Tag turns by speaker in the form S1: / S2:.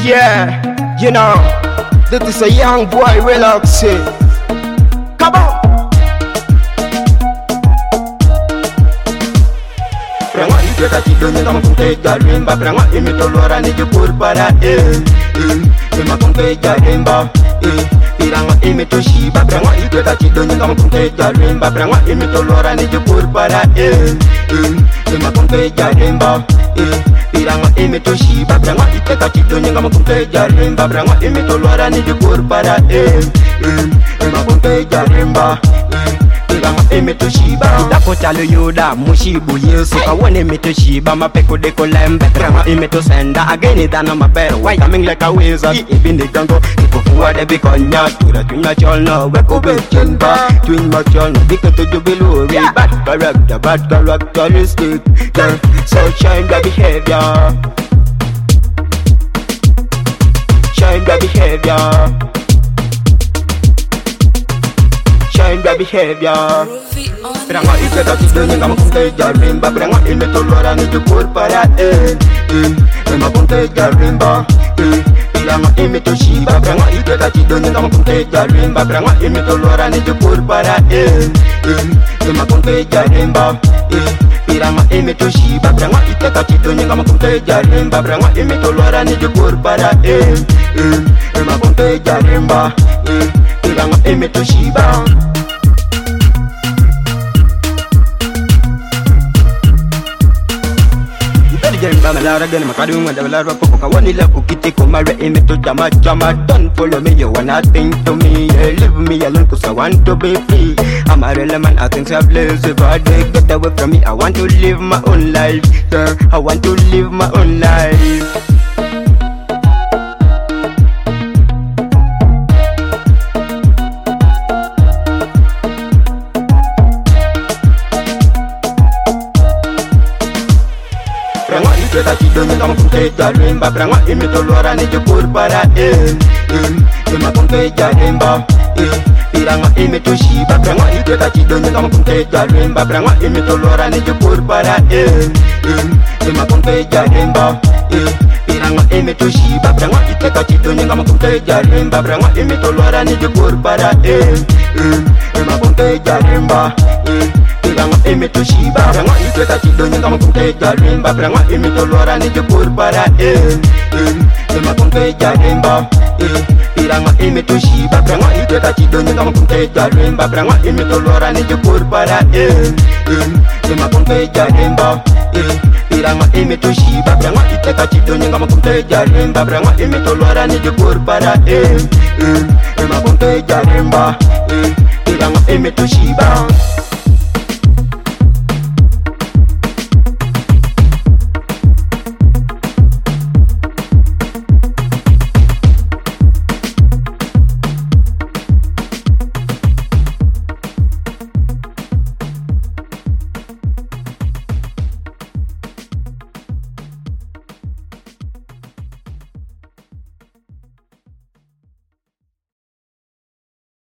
S1: Yeah, you know, this is a young boy relaxing. Come on. Prangwa ite kachidonye kama kunte jarimba. Prangwa imitolora ni jukur para Ima kunte jarimba Irangwa imitoshiba. Prangwa ite kachidonye kama kunte jarimba. Prangwa imitolora ni jukur para Ima kunte jarimba Irangwa imitoshiba. Prangwa ite kachidonye kama kunte jarimba. Prangwa imitolora ni jukur para Ima kunte jarimba Imitoshiba Dakota Yoda Mushibu Yesu Kawane Imitoshiba Mapeko de Kolembe Prama Imitosenda Again it than my better Why coming like a wizard Ibin the gango Ipokuwa de Bikonya Tura Twin Machol Weko Bechenba Twin Machol Dika to Jubilu Bad characteristic So shine the behavior Shine the behavior the behavior. Prangwa ite kachidonye kama kunte jarimba. Prangwa imitolora ni jukur para Ima kunte jarimba Irangwa imitoshiba. Prangwa ite kachidonye kama kunte jarimba. Prangwa imitolora ni jukur para Ima kunte jarimba Irangwa imitoshiba. Prangwa ite kachidonye kama kunte jarimba. Prangwa imitolora ni jukur para Ima kunte jarimba Irangwa imitoshiba. Malara gana makadunga da malara popo kawani la ukiti kumare imito jama don't follow me you wanna think to me leave me alone cause I want to be free I'm a real man I think I've lazy body get away from me I want to live my own life I want to live my own life Kachidonye kama kunte jarimba. Prangwa imitolora ni jukur para Ima kunte jarimba Irangwa imitoshiba. Prangwa ite kachidonye kama kunte jarimba. Prangwa imitolora ni jukur para Ima kunte jarimba Irangwa imitoshiba. Prangwa ite kachidonye kama kunte jarimba. Prangwa imitolora ni jukur para Ima kunte jarimba Prangwa imitoshiba. Prangwa ite kachidonye kama kunte jarimba. Prangwa imitolora ni jukur para Ima kunte jarimba Irangwa imitoshiba. Prangwa ite kachidonye kama kunte jarimba. Prangwa imitolora ni jukur para Ima kunte jarimba Irangwa imitoshiba. Prangwa ite kachidonye kama kunte jarimba. Prangwa imitolora ni jukur para Ima kunte jarimba Irangwa imitoshiba.